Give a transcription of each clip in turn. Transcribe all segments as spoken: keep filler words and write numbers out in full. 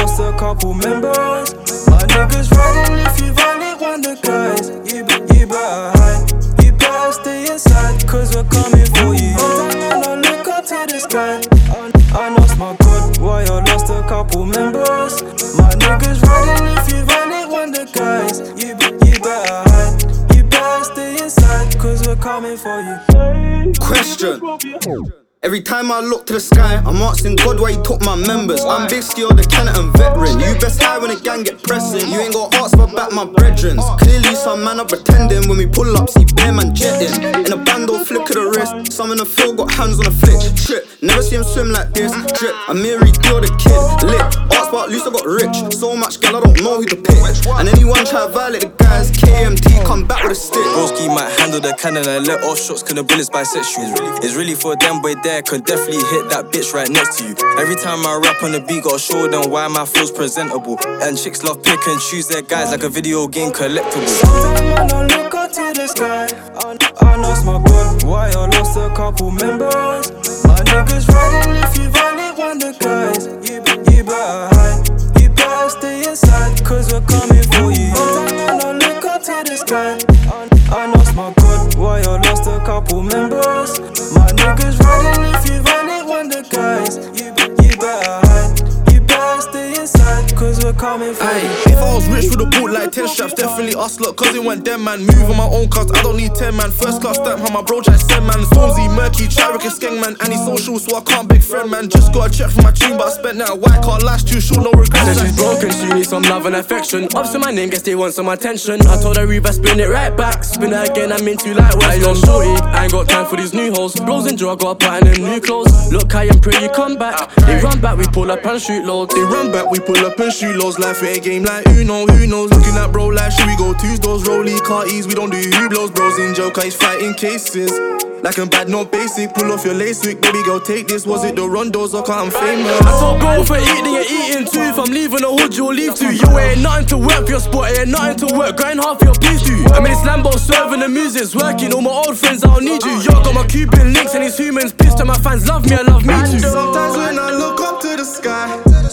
lost a couple members. My niggas riding if you violate one the guys. You, be, you better hide, you better stay inside, cause we're coming for you. And I look up to the sky, I, I lost my God, why I lost a couple members. My niggas riding if you violate one the guys. You, be, you better hide, you better stay inside, cause we're coming for you. Question. Every time I look to the sky, I'm asking God why he took my members. I'm basically the Canton veteran. You best hide when the gang get pressing. You ain't got ask for back my brethren. Clearly some man are pretending. When we pull up, see bear man jetting. In a bando, flick of the wrist. Some in the field got hands on a flick. Trip, never see him swim like this. Drip, I'm Mary Dio the kid. Lit, ask about at least I got rich. So much gal I don't know who to pick. And anyone try to violate the guys, K M T come back with a stick. Broski might handle the cannon and let off shots, cause the bullets bisexual. It's really for them boy there, could definitely hit that bitch right next to you. Every time I rap on the beat, gotta show them why my flow's presentable. And chicks love pick and choose their guys like a video game collectible. Sometimes when I look up to the sky, I, I lost my God, why I lost a couple members. My niggas riding if you violate one the guys. You, you better hide, you better stay inside, cause we're coming for you. Sometimes when I look up to the sky, I, I lost my God, why I lost a couple members. My niggas riding if you violate one the guys. You, you better hide, you better stay inside, cause we're coming for you. If I was rich with a boot like ten straps, definitely us lot, cause it went them man. Move on my own cars, I don't need ten man. First class stamp, how my bro try send man. Stormzy, Murky, Charick and Skeng man. Anti-social, so I can't big friend man. Just got a check for my tune, but I spent that white car last too short, no regrets. Said she's broken, she needs some love and affection. Up to my name, guess they want some attention. I told her Reba, spin it right back. Spin it again, I'm into like West. I don't shorty, I ain't got time for these new hoes. Bros and Joe, I got a part in them new clothes. Look high and pray you come back. They run back, we pull up and shoot loads. They run back, we pull up and shoot loads. Life ain't a game like Uno, who knows? Looking at bro like, should we go Tuesdays? Rollie, carties, we don't do Hublows. Bros in jail, cause he's fighting cases. Like I'm bad, not basic. Pull off your lace wick, baby girl, take this. Was it the Rondos or cause I'm famous? I told bro for eating, you're eating too. If I'm leaving the hood, you'll leave too. You ain't nothing to work for your spot, ain't nothing to work. Grind hard for your please do. I'm in this Lambo serving the music's working. All my old friends, I don't need you. Yo, got my Cuban links and these humans pissed. And my fans love me, I love me too. Sometimes when I look up to the sky,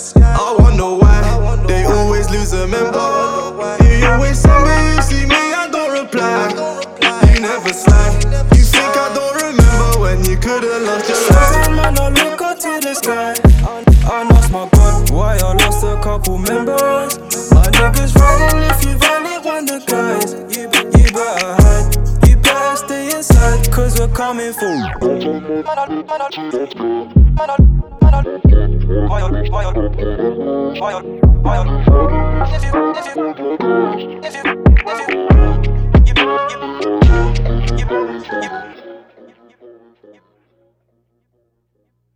I wonder why they always lose a member. You always send me, you see me, I don't reply. You never slide. You think I don't remember when you could've lost your life. Sometimes when I look up to the sky, I, I lost my God, why I lost a couple members. My niggas riding if you violate one the guys. You, you better hide, you better stay inside, cause we're coming for you. If you, if you, if you